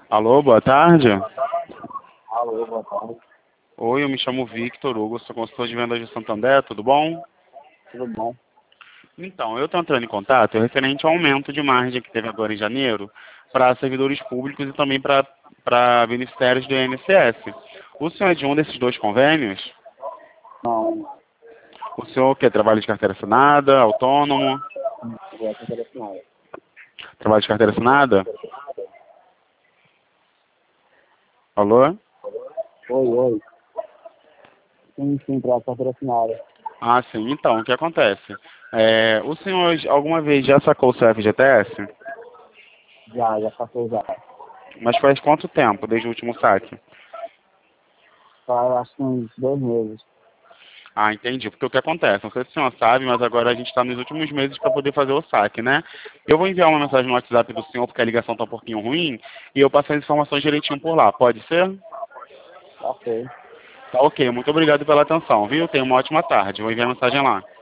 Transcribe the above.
Alô, boa tarde. Alô, boa tarde. Oi, eu me chamo Victor Hugo, sou consultor de vendas de Santander, tudo bom? Tudo bom? Então, eu estou entrando em contato referente ao aumento de margem que teve agora em janeiro para servidores públicos e também para beneficiários do INSS. O senhor é de um desses dois convênios? Não, O senhor quer trabalho de carteira assinada, autônomo? já estou interessado. Trabalho de carteira assinada? Alô? Oi. Sim, para patrocinada. Ah, sim. Então, o que acontece? O senhor alguma vez já sacou o seu FGTS? Já passou já. Mas faz quanto tempo desde o último saque? Faz acho que uns 2 meses. Ah, entendi. Porque o que acontece? Não sei se o senhor sabe, mas agora a gente está nos últimos meses para poder fazer o saque, né? Eu vou enviar uma mensagem no WhatsApp do senhor, porque a ligação está um pouquinho ruim, e eu passo as informações direitinho por lá. Pode ser? Ok. Tá ok. Muito obrigado pela atenção, viu? Tenha uma ótima tarde. Vou enviar a mensagem lá.